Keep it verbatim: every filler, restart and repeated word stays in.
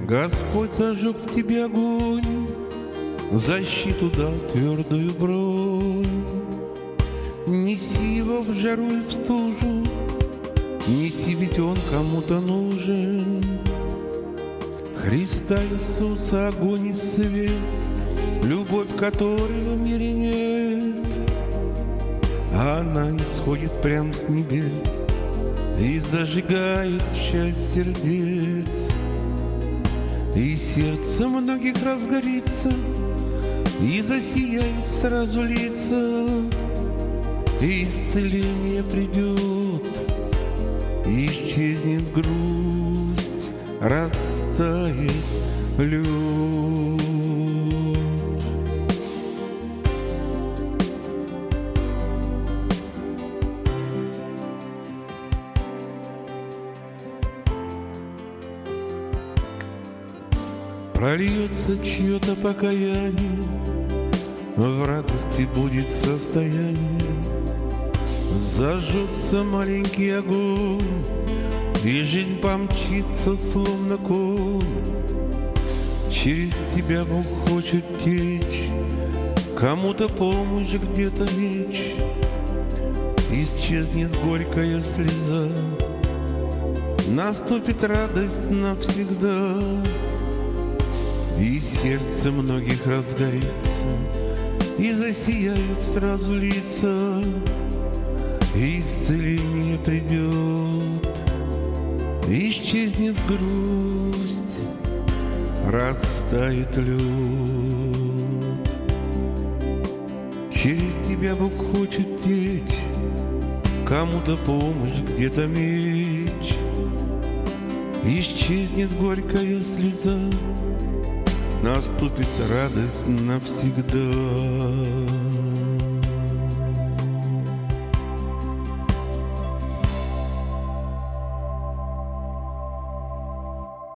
Господь зажег в тебе огонь, защиту дал твердую бронь. Неси его в жару и в стужу, неси, ведь он кому-то нужен. Христа Иисуса огонь и свет, любовь которой в мире нет. Она исходит прямо с небес и зажигает часть сердец. И сердце многих разгорится, и засияют сразу лица, и исцеление придет, и исчезнет грусть, растает любовь. Прольется чье-то покаяние, в радости будет состояние. Зажжется маленький огонь, и жизнь помчится, словно конь. Через тебя Бог хочет течь, кому-то помощь где-то лечь. Исчезнет горькая слеза, наступит радость навсегда. И сердце многих разгорится, и засияют сразу лица, и исцеление придет, и исчезнет грусть, растает лед. Через тебя Бог хочет течь, кому-то помощь, где-то меч. Исчезнет горькая слеза, наступит радость навсегда.